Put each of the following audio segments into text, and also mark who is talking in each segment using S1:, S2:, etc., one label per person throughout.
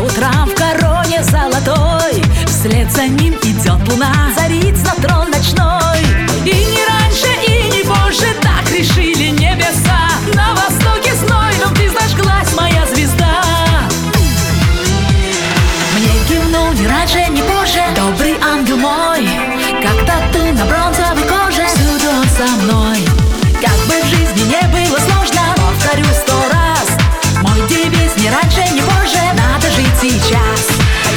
S1: утрам в короне золотой, вслед за ним идет луна, царица на трон ночной. И не раньше, и не позже, так решили небеса. На востоке знойном ты зажглась, моя звезда. Мне кивнул ни раньше, ни позже добрый ангел мой, как тату на бронзовой коже, всюду он со мной. Как бы в жизни не было сложно, повторю 100 раз, мой девиз: ни раньше, ни позже, надо жить сейчас.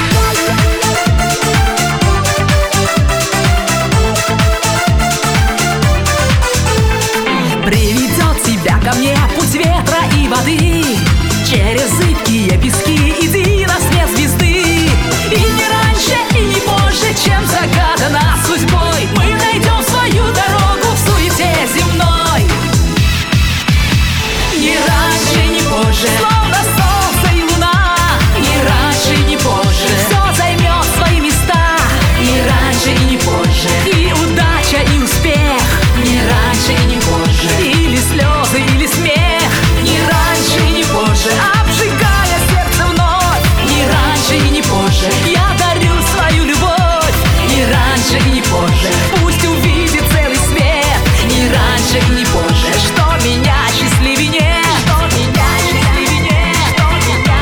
S1: Приведет тебя ко мне путь ветра и воды, через зыбкие пески иди на свет звезды. И не раньше, и не позже, чем загадано судьбой, мы найдем свою дорогу в суете земной. Ни раньше, ни позже, словно солнце и луна. Ни раньше, ни позже, все займет свои места. Ни раньше и не позже, и удача, и успех. Ни раньше и не позже, или слезы, или смех. Ни раньше и не позже, обжигая сердце вновь. Ни раньше и не позже, я дарю свою любовь. Ни раньше и не позже, пусть увидит целый свет. Ни раньше и не позже, что меня счастливее, что меня счастливее, что меня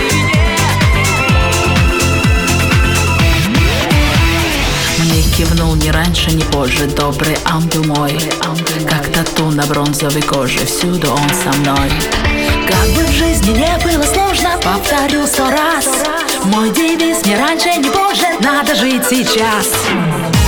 S1: счастливее. Мне кивнул ни раньше, ни позже добрый ангел мой, как тату на бронзовой коже, всюду он со мной. Как бы в жизни не было сложно, повторю 100 раз, мой девиз: ни раньше, ни позже, надо жить сейчас.